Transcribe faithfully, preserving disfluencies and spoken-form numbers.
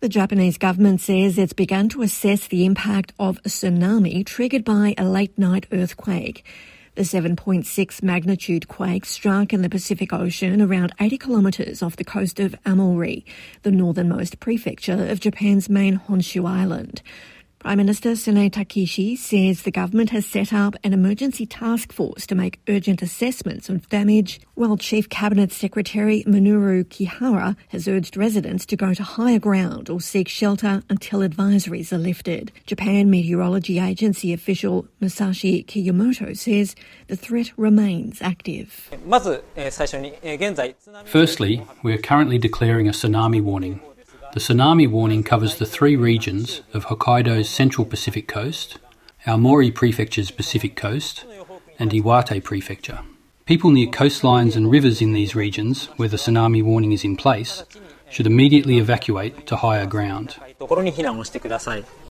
The Japanese government says it's begun to assess the impact of a tsunami triggered by a late-night earthquake. The seven point six magnitude quake struck in the Pacific Ocean around eighty kilometres off the coast of Aomori, the northernmost prefecture of Japan's main Honshu island. Prime Minister Sune Takishi says the government has set up an emergency task force to make urgent assessments of damage, while Chief Cabinet Secretary Minoru Kihara has urged residents to go to higher ground or seek shelter until advisories are lifted. Japan Meteorology Agency official Masashi Kiyomoto says the threat remains active. Firstly, we are currently declaring a tsunami warning. The tsunami warning covers the three regions of Hokkaido's Central Pacific Coast, Aomori Prefecture's Pacific Coast, and Iwate Prefecture. People near coastlines and rivers in these regions, where the tsunami warning is in place, should immediately evacuate to higher ground.